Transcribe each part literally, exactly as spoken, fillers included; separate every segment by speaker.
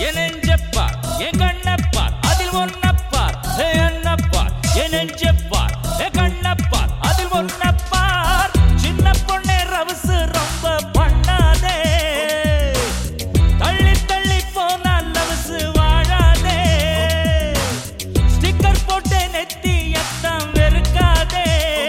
Speaker 1: என் நெஞ்சப்பார் என் கண்ணப்பார் அதில் ஒன்னப்பார் என்னப்பார் என் நெஞ்சப்பார் என் கண்ணப்பார் அதில் ஒன்னப்பார் சின்ன பொண்ணே ரவுசு ரொம்ப பண்ணாதே தள்ளி தள்ளி போனால் லவுசு வாழாதே ஸ்டிக்கர் போட்டு நெத்தி எத்தம் வெறுக்காதே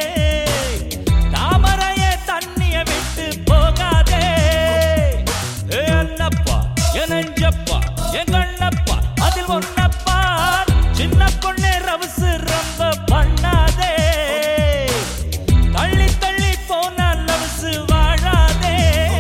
Speaker 1: தாமரைய தண்ணிய விட்டு போகாதே என்னப்பா என் நெஞ்சப்பா என் கண்ணப்பா அதில் ஒன்னப்பார் சின்ன பொண்ணே ரவுசு ரொம்ப பண்ணாதே தள்ளி தள்ளி போனால் லவுசு வாழாதே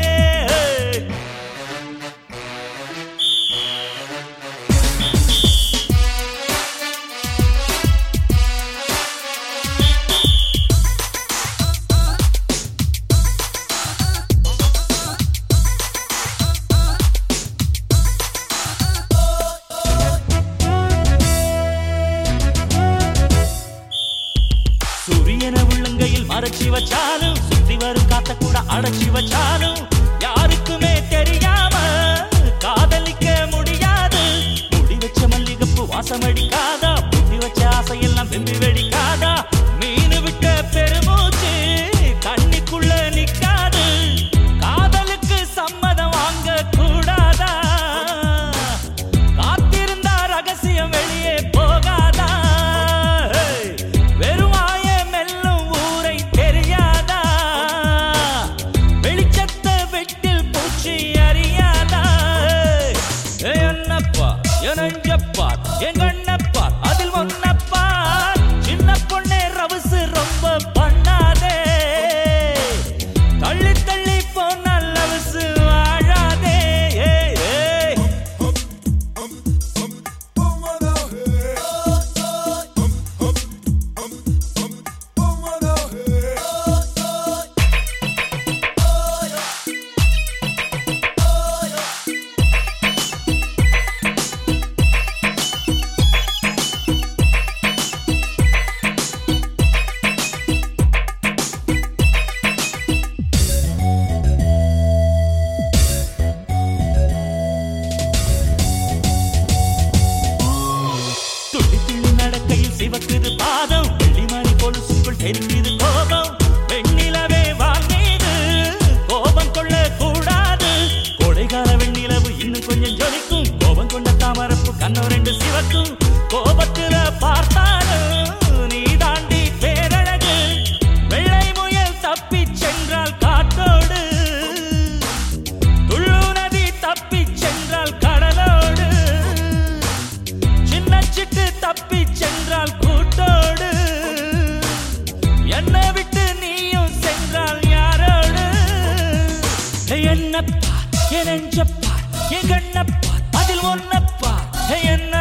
Speaker 1: சூரியன உள்ளங்கையில் மறைச்சி வச்சாலும் சுத்தி வரும் காத்த கூட அடைச்சி வச்சாலும் யாருக்குமே தெரியாம காதலிக்க முடியாது முடி வச்ச மல்லிகப்பு வாசம் அடிக்காதா புட்டி வச்ச ஆசையெல்லாம் வெம்பி வெடிக்காதா மீனு விட்ட பெருமூச்சு தண்ணிக்குள்ள நிக்காது காதலுக்கு சம்மதம் வாங்க கூடாதா காத்திருந்தா ரகசியம் வெளியே போகாதா என் நெஞ்சப்பார் என் கண்ணப்பார் அதில் ஒன்னப்பார் சின்ன பொண்ணே ரவுசு ரொம்ப பண்ணாதே தள்ளி தள்ளி போனால் லவுசு வாழாதே சிவக்குது பாதம் வெள்ளிமணி கொலுசுக்குள் தெரியுது கோபம் வெண்ணிலவே வாங்கீது கோபம் கொள்ள கூடாது கோடைகால வெண்ணிலவு இன்னும் கொஞ்சம் ஜொலிக்கும் கோபம் கொண்ட தாமரப்பு கண்ணோ ரெண்டு சிவக்கும் கோபத்துல பார்த்தாலும் நீ தாண்டி பேரழகு வெள்ளை முயல் தப்பி சென்றால் காத்தோடு துள்ளு நதி தப்பி சென்றால் கடலோடு சின்ன சிட்டு தப்பி சென்றால் கூட்டோடு என்னை விட்டு நீயும் சென்றால் யாரோடு என்னப்பார் என் நெஞ்சப்பார் என் கண்ணப்பார் அதில் ஒன்னப்பார் என்ன